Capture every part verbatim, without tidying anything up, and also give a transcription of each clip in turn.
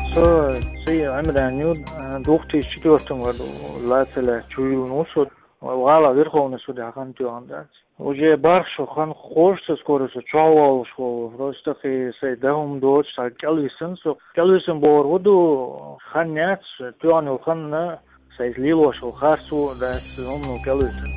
So, see, I'm the new двадцать четвёртом году, лацеля чуюн усуд, вала верховный суд хантюанда. Уже баршу хан хочется скоро со чавал школу, просто и сей дам дочь, а келвисен, со келвисен бор воду ханят, тюанил ханна, сей лило шел харсу, да, умну келвисен.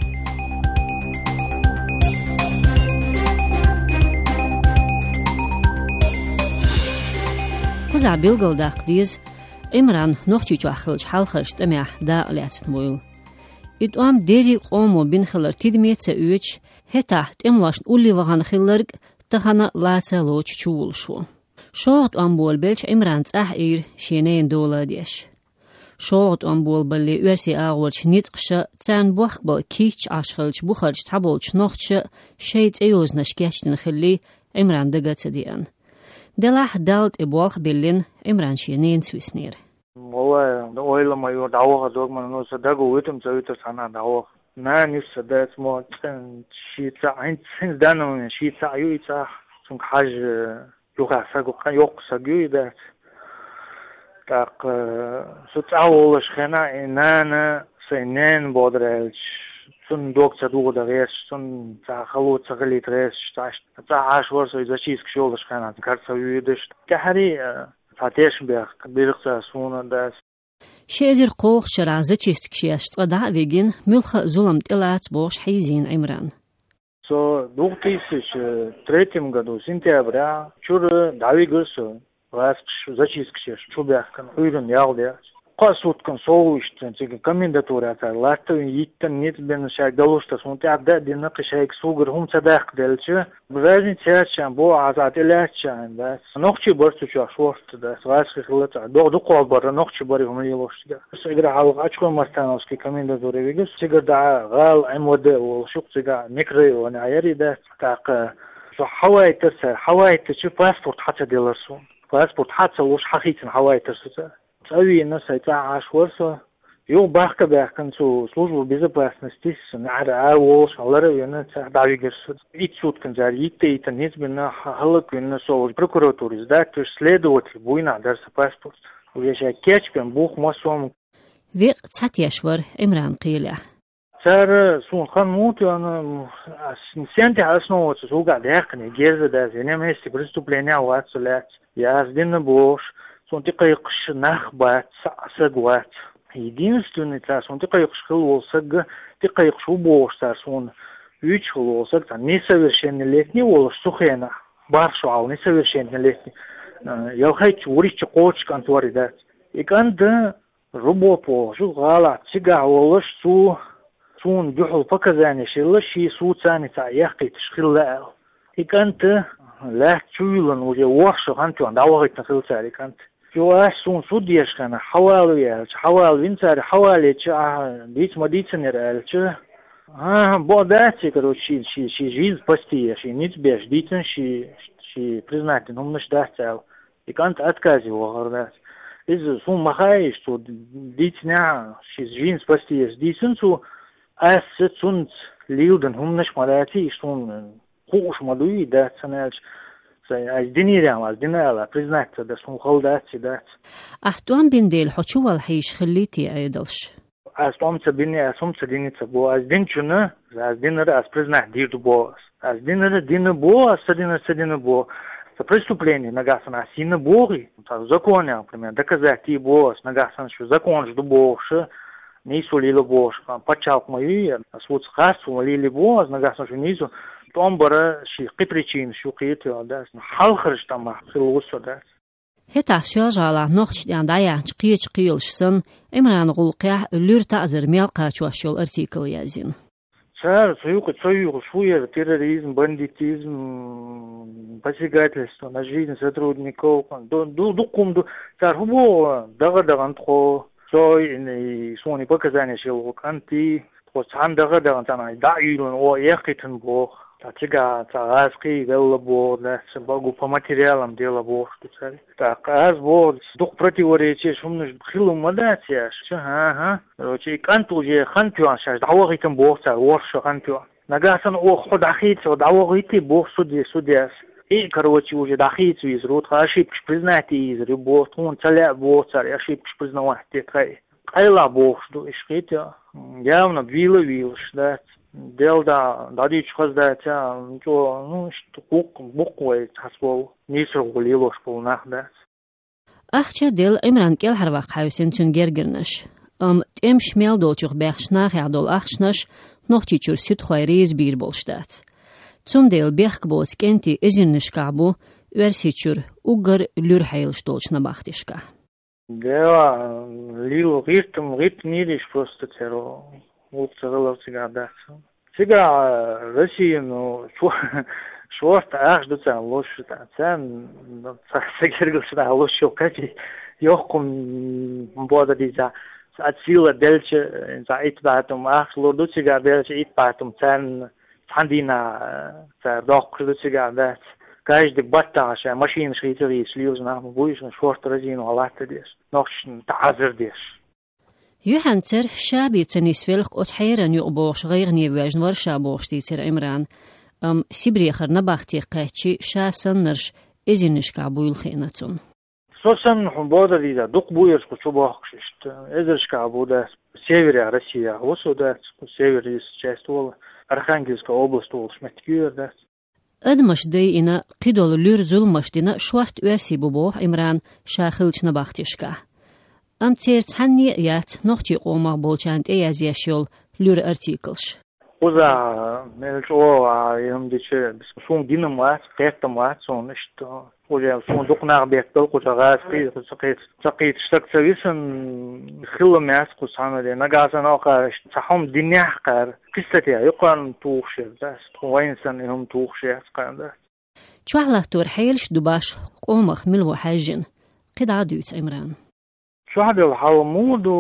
Куза билгалдах диз Имран нохчич ахылч халхаш тамя да лятсмуил. Ит ам дери qomo bin khillar tidmetse üç hetaht emlash ullivagan khillarg tahana latsa loch chulshu. Short am bol belch Imran tsahir shenen doladish. Short am bol balli ursi agwalch nitqsha tsan bukhbal kich ashkhalch bukhalch tabolch nochcha shayt eyoznash gashtin khilli Imran dagatsadian. Delah dalt eboch billin Imran shenen swisnir. Mola oila mayor dawa dogman no sadago witum zawita sana dawa. Na nis sadat mo tsan shita ein sin dano shita ayuita sun khaj yuqa sago yok sagu da tak sutawol shkhana inana senen bodrelch sun dokta duda res sun ta khalut saglit res shtash ta ashwar so izachisk shol shkhana kartsa yudish kahari Fateshberg, Birksa, Suna, das. Shezir qoq sharaza chestkshiyas tsada vegin mulkha zulam tilat bosh hayzin Imran. So, в две тысячи третьем году, сентября, чур дави гырсы, раскш зачисткшеш, чубяхкан, уйрын ялдя. Qasutkun soğuştun, çünkü komendatuur atar. Latın yitten net ben şey galusta sonte adda dinle qişay sugur hum sadaq delçi. Brazin çerçen bu azat elerçen da. Noqçi borçu şort da. Svaş xillat. Do do qol bar noqçi bari hum yeloshga. Sigra halq açqo martanovski komendatuur vigis. Sigra da gal amode ol shuqsiga mikri ona ayari da taq so hawai tersa hawai tersa pasport hatta delarsun. Pasport hatta ush haqiqatan hawai tersa. Цави на сайте ашворса ё бахка бахкан су службу безопасности нара авол шалара яна давигерс ит суткан жар итте итен низбена халык яна со прокуратура издатель следователь буйна дарса паспорт уеша кечпен бух масом век цатяшвар Имран qila цар сун хан мут яна сенте основа суга дехне герзе да зенемести преступления ватсулят яздин бош Сонтикайқш нахбат сагват. Единственный царь сонтикайқш хылосаг, тикайқш убоштар сон үч хылосаг, несовершеннолетний волош сухена. Баршал несовершеннолетний. Ялхайч урич коч конторидат. И канда рубопо жугала цыга волош су сун дюхл показания шилла ши су цаница яхкит шхилла. И канда لا تشويلن وجه وحش خانتو عند عوقت نخيل ساري كانت جواش سون سوديش كان حوالي يالش حوالي وينساري حوالي تشا ديت ما ديت نرالش ها بوداتي كرو شي شي شي جيز بستيه شي نيت بيش ديتن شي شي признательно هم مش داعتال كانت اتكازي وغردات إذا سون مخايش تو ديت نا شي جيز بستيه ديتن سو أس سون ليودن هم مش مالاتي سون خوش مدوي ده سنالش از دنيرام از دنيالا признаться ده سون خلداتي ده احتوان بنديل حچوال هيش خليتي ايدلش از تومت بني از تومت دينيت بو از دينچنا از دينر از признать дир бо از دينر دين бо از динер садин бо за преступление нагасана сина боги в законе например доказать и бо нагасан что закон жду больше не солило бош почалк мои свуц хасу лили бо нагасан что низу Том бара ши причин шуқит яда халхрш там хилусода Heta şajala noqçdan daya çqiç qiyilşsin Imran qulqiya lür ta'zir melqa çuashol artikel yazin Çar suyuq suyuq шуер терроризм бандитизм посягательство на жизнь сотрудников ду дукум ду цар хубо дага-даган тхо сой и сони показания шел канти тхо цан дага-даган цана да юлун о яхитен бо Тачига цагаски дело бо, да, багу по материалам дело бо, что царь. Так, аз бо, дух противоречия, шумныш хилу мадатия, что, ага. Короче, канту же хантюан шаш, давогитен бо, царь, оршо хантюан. Нагасан о ходахит, о давогити бо суди, судяс. И, короче, уже дахиц визрут, ошибки признать из рыбот, он целя боцар, ошибки признавать текай. Айла бог, что ишките, явно вилла вилш, да. Дел да, дадич хаздатя, ничего, ну, что кук, буквой хасбол, не срогулило шполнах, да. Ахча дел Имран кел харвақ хаусен тюн гергернаш. Ам тем шмел долчух бехшнах ядол ахшнаш, нохчи чур süt khoyriz bir bolştat. Zum del bechkbots kenti izirnish kabu, versichur ugar lür heilsh dolchna bachtishka. Да, лило ритм, ритм нидиш просто церо. Вот церолов сега да. Сега Россия, ну, шорт аж до цен лошо та цен, сегергл сюда лошо кати, йохком бода диза. Отсила дельче за ит батум аж лорду сега дельче ит батум цен цандина за докр сега да. Каждый батташ, машин шритери шлюз на буйш шорт резину алатте деш. Нохшн таазер деш. Юханцер шаби ценисвелх отхайран юбош غيرني واجن ورشا بوش تيتر عمران ام سيبريخر نبختي قاتشي شاسن نرش ازينش كابويل خيناتون سوسن حبودا ديدا دوق بويرش كو بوخشت ازرش كابودا севере Россия осуда севере часть вол Архангельская область вол шметкюр да أدمش دي إنا قيدول لور زلمش دينا شوارت ويرسي ببوح إمران شاخلش نبختشكا أم تيرت هني يات نوختي قوما بولشانت إياز يشيول لور أرتيكلش وزا ملشو يوم ديشي سون دينامات قيتامات سون اشتو وجا سون دوقناغ بيكتل قوشا غاسقي سقيت سقيت اشتك سويسن خلماس قوسانا دي نغاسان اوقا سحوم دينيح قار قصتي يقان توخشي داس وينسان يهم توخشي اسقان داس شوحلة تور حيلش دوباش قومخ ملو حاجن قد عدوت عمران شوحد الحالمودو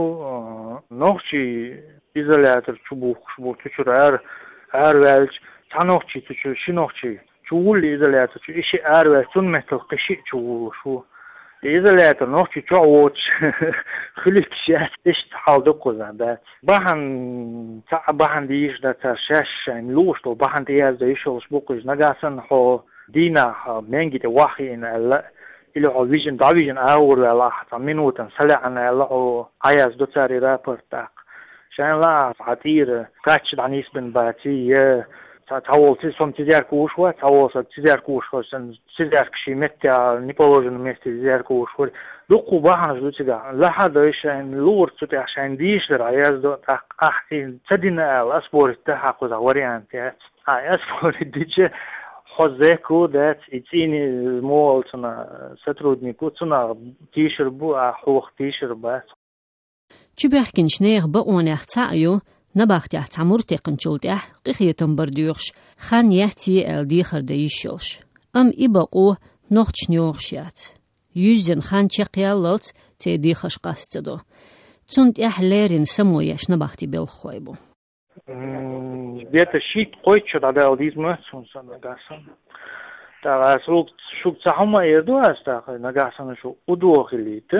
نوخشي изолятор чубух шбу чучур ар ар вэлч танохчи чучур шинохчи чуул изолятор чу иши ар вэлч тун метал киши чуул шу изолятор нохчи чуоч хликшас иш халдо козанда бахан та бахан диш да та шашан лушто бахан тияз да ишол шбукуж нагасан хо дина менгите вахин алла إلى vision دافيجن أور ولا حتى منوتن سلعنا الله عياز دوتاري رابرتاق شان لا عطير كاتش دانيس بن باتي تاول تسوم تزيار كوشوا تاول تزيار كوشوا سن تزيار كشي متى نيبولوجن مست تزيار كوشوا دوقو باهن جوتيغا لا حدا شان لور تطي عشان ديش عياز دو احتين تدينا الاسبور تحقق وريانت هاي اسبور ديجي خزيكو دات اتيني مول تنا сотруднику تنا تيشر بو احوخ تيشر بات چبحكن شنيغ بقونيخ تعيو نباختيح تعمور تيقنشولتيح قخيتن برديوخش خان يحتي الديخر ديشوش ام إبقو نوخش نيوخشيات يوزن خان چقياللت تي ديخش قاستدو تونت اح ليرين سمويش نباختي بالخويبو где-то щит койчо да алдизма сонсан нагасан та срук шук цахма ерду аста нагасан шу удохилите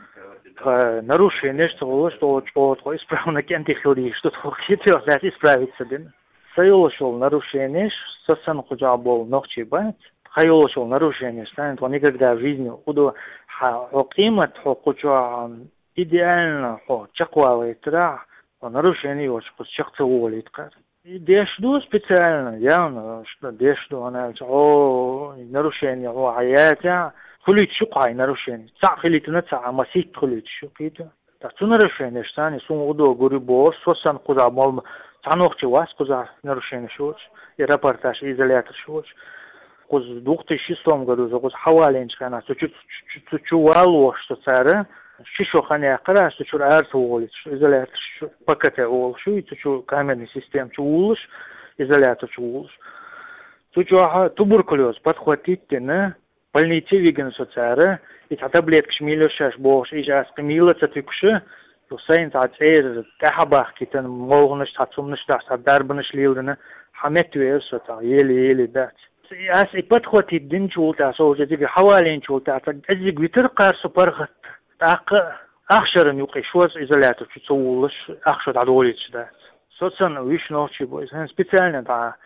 нарушение что что что исправно кентихли что хотел взять исправиться дин союшил нарушение сосан худжабол нохчи бат хаюшил нарушение станет он никогда в жизни уду хакимат хукуча идеально хо чаквалит ра нарушение очень чакцы уволит кар дешду специально явно что дешду она о нарушение о аята خليت شو قاي نروشين ساعة خليت نتساعة مسيت خليت شو كيتو تاسو نروشين اشتاني سون غدو غوري بور سوسان قزا مال تانوخ واس قزا نروشين شوش يرابرتاش إزالياتر شوش قز دوختي شيستوم غدو قز حوالين شخانا سو چو چو والوش تو ساره شيشو خاني اقرا سو چو ارث ووليت إزالياتر شو باكتا اول شو يتو چو камерный систем چو ولش إزالياتر чу ولش تو чу туберкулез подхватить на больнице веген социара и таблетки шмилёшаш бош и жас кмила цатвикуше то сайн цацэр тахабах китэн могнош тацумныш даса дарбыныш лилдена хамет вес сота еле еле да ас и подхватить дин чулта соужети хавалин чулта азиг витер карсы паргат так ахшерын юқи шоз изолятор чуцулыш ахшод адолич да соцан вишночи бой специально да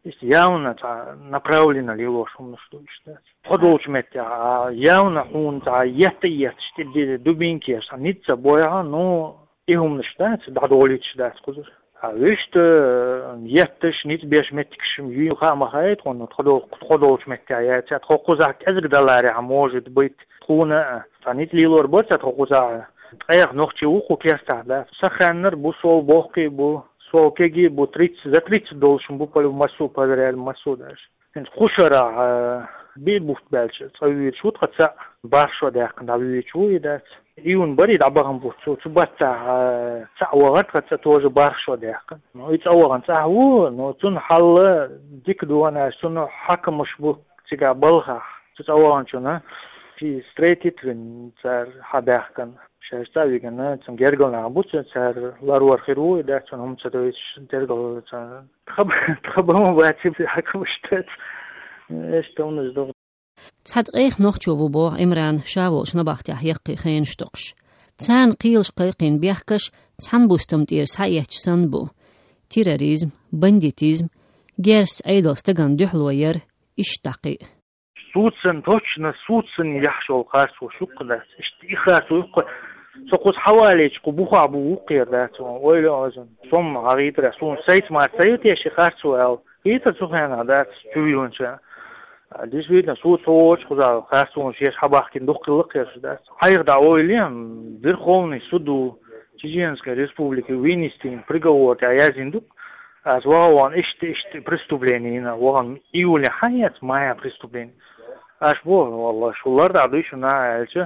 явно направлено лило шумно что считать. Продолжмет явно он за это есть что дубинки, а ницца боя, но и умно считать, да долить считать, кузер. А виште еттеш ниц беш метикшим юха махает, он продолжмет я это хокузак эзгдаларе, может быть, хуна, танит лилор бот, это хокузак. Аяқ нохчи уху кеста, да. Саханнер бу сол бохки бу сол кеги бу тридцать за тридцать должен бу полу массу подряд массу даже. Ин хушара би буфт белче. Цавир шут хаца баршо да кна вичу и да. И он бери да багам бу цу цубата цавагат хаца тоже баршо да. Ну и цаваган цаву, но цун хал дик дуана сун хакмуш бу цига балха. Цаваган чуна фи стрейтит вин цар хадахкан. Шеставигана цан гергална бутса цар ларуар хиру да цан умца дойч дергал цан хаб хабам баатив хакмштат эшто унздор цадгых нохчу бо имран шаволш набахтя яқи хин штоқш цан қилш қиқин бяхкаш цан бустам тир саячсан бу терроризм бандитизм герс айдостаган духлоер иштақи суцен точно суцен яхшол қарсу шуқда иштихасу سقوط حوالي قبوها بوقير ذات ويلا أزن ثم عريض رسول سيد ما سيد يا شيخ سؤال هيدا سخنا ذات جويون شا ديش بيتنا صوت صوت خذا خاصون شيخ حباح كن دق لقير ذات حير دعويليم بيرخوني سدو Чеченская республика вынести приговор язин дук аз ван ишти ишти преступление на ван июля хаят мая преступление аш бо валла шулар да душ на элче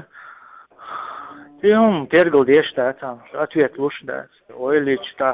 Тем тергал дешта там ответ лучше да. Ой личта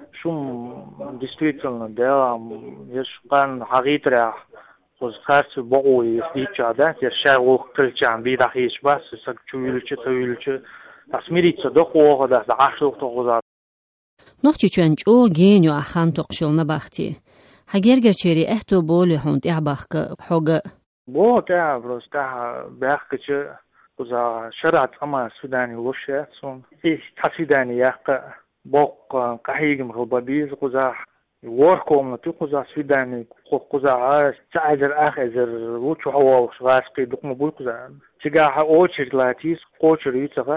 шум действительно да еш пан хагитра воз харцу богу и стича да я шагу кричам би да хиш бас сак чуйлче чуйлче асмириться до хого да ашлук тогоза. Нохчи чанчо геню ахан тоқшилна бахти. Хагергер чери эхто боли хунт ябахка хога. Бо та просто бахкаче وزا شرعت أما السوداني وشيء صون إيه تسوداني يق بق قحيم غلبابيز وزا وركم نتو وزا سوداني وزا تعذر آخر وشو هو غاسقي دقم بول وزا تجاه أوشر لاتيس أوشر يتغا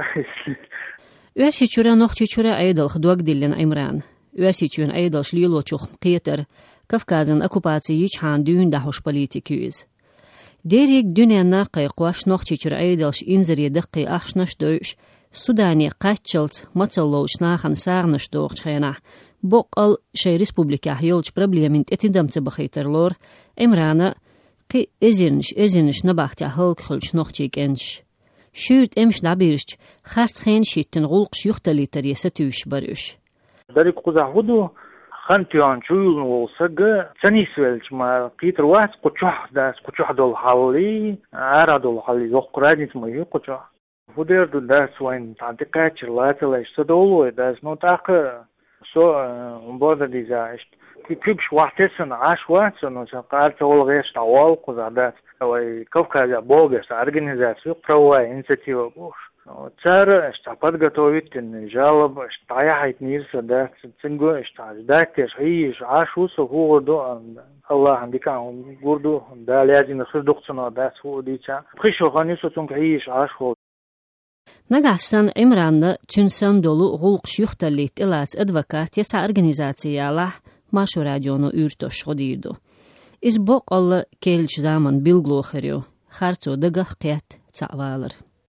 Üersi çüre noxçi çüre aydal xduak dillin imran. Üersi çün aydal şlilo çux qiyter Kafkazın okupasiyi çhan düğün dahoş politiküz. Derik dünyanna qayqwaş noxçi çüre aydal inzeri daqi axşnaş döş Sudani qaççılt matsalloş naxan sağnaş doğçayna. Boqal şey respublika yolç problemint etindamtı baxayterlor imrana qi ezirniş ezirniş nabaxta halk xulç noxçi genç. Şürt emş dabirç xartxen şitten gulq yuxtalitar yesatüş barüş. Darik quzahudu xantiyan çuyulun olsa ga sanisvelç ma qitr was quchuh das quchuh dol halli ara dol halli yoqradit ma yoquchuh. Huder du das wain tadiqach latlash sadolo das no taq so umboda dizast كيبش واحتسن عاش واتسن وقال تقول غير تعوال قزادات وي كوكا بوغس организацию правовая инициатива буш цар штапад готовит жалоб штаяхайт нирса да цинго штаздат шиш ашус гурду Allah andika gurdu da lazim nasuduktsuna da suudicha prisho khaniso tunkish ashho Nagastan Imran'da tünsan dolu gulq yuxtalit ilat advokat yasa organizatsiyalah Maşo radyonu ürtoş xodirdu. İz boq alla kelç zaman bilgloxeryo. Xarço dagah qiyat tsavalar.